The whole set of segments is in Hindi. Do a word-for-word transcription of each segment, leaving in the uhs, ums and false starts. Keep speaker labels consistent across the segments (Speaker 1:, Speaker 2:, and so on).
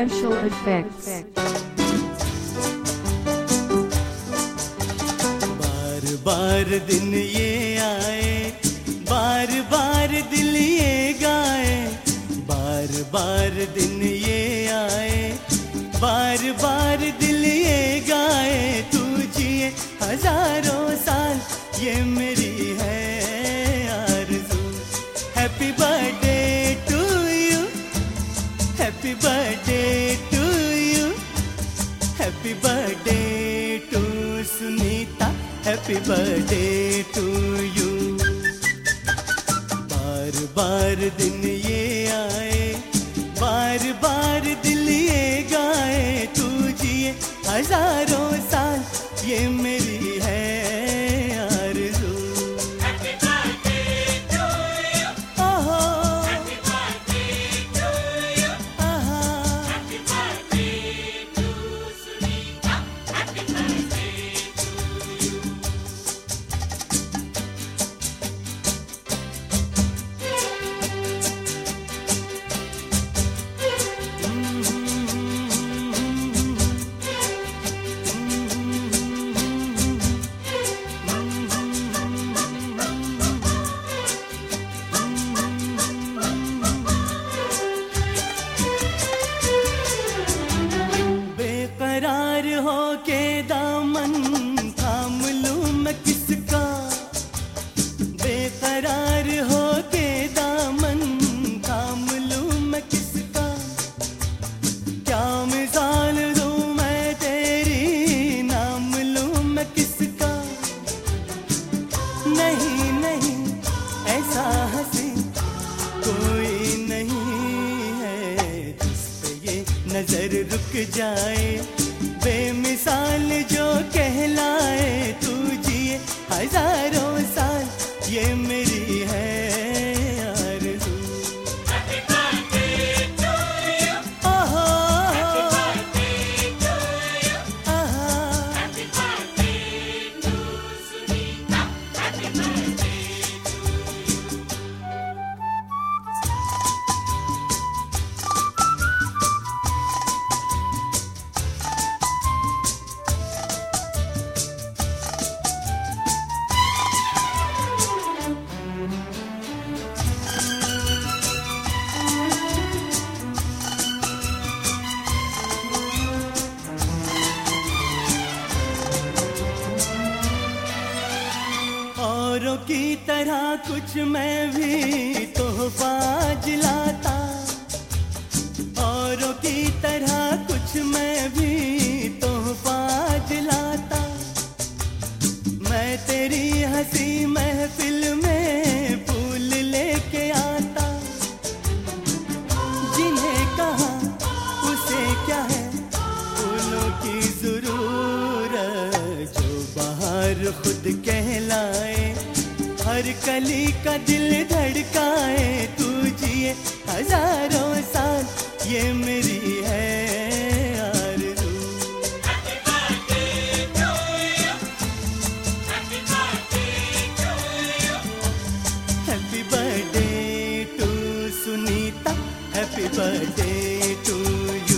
Speaker 1: special effects.
Speaker 2: बार बार दिन ये आए, बार बार दिल ये गाए, बार बार दिन ये आए, बार बार दिल ये गाए, तू जिए हजारों साल ये मेरी है आरज़ू। Happy birthday to you, happy birthday to you, happy birthday to Sunita, happy birthday to you. बार बार दिन ये आए, बार बार दिल ये गाए, तू जिए हजारों साल ये मेरी है आरज़ू।
Speaker 3: Happy birthday to you.
Speaker 2: ओहो
Speaker 3: Happy birthday to you.
Speaker 2: आहा,
Speaker 3: Happy birthday to Sunita. Happy birthday to you.
Speaker 2: बेकरार हो के दामन थाम लूं मैं किसका, बेकरार हो के दामन थाम लूं मैं किसका, क्या मिसाल दूं मैं तेरी नाम लूं मैं किसका। नहीं नहीं ऐसा हंसी कोई नहीं है जिस पे ये नजर रुक जाए, बेमिसाल जो कहलाए, तू जिए हजारों साल ये मेरी है आरज़ू।
Speaker 3: Happy birthday to you.
Speaker 2: ओहो
Speaker 3: Birthday to you.
Speaker 2: आहा,
Speaker 3: Happy birthday to Sunita. Happy birthday to you.
Speaker 2: औरों की तरह कुछ मैं भी तोहफा आज लाता, औरों की तरह कुछ मैं भी तोहफा आज लाता। मैं तेरी हंसी महफिल में फूल लेके आता, जिन्हें कहा उसे क्या है फूलों की जरूरत, जो बाहर खुद कहलाए, हर कली का दिल धड़काए, तू जिए हजारों साल ये मेरी है आरज़ू।
Speaker 3: Happy birthday to you. Happy birthday to you.
Speaker 2: Happy birthday to Sunita, happy birthday to you.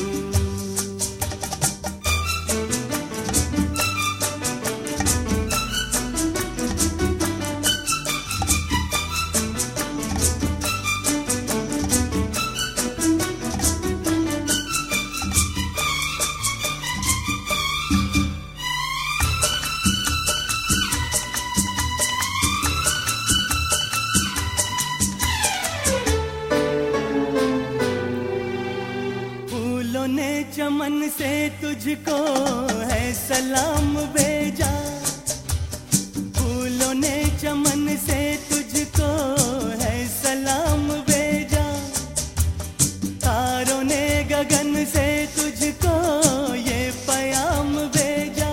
Speaker 2: फूलों ने चमन से तुझको है सलाम भेजा, फूलों ने चमन से तुझको है सलाम भेजा, तारों ने गगन से तुझको ये पैगाम भेजा।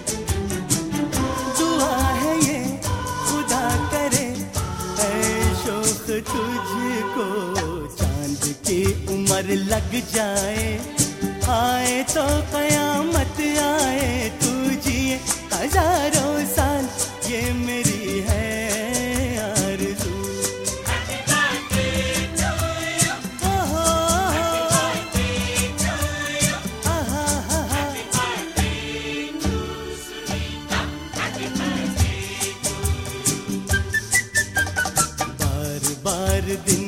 Speaker 2: दुआ है ये खुदा करे ऐ शौक तुझको, चांद की उम्र लग जाए, आए तो कयामत आए, तू जिए हजारों साल ये मेरी है आरज़ू।
Speaker 3: Happy birthday to you.
Speaker 2: ओहो
Speaker 3: Happy birthday to
Speaker 2: दिन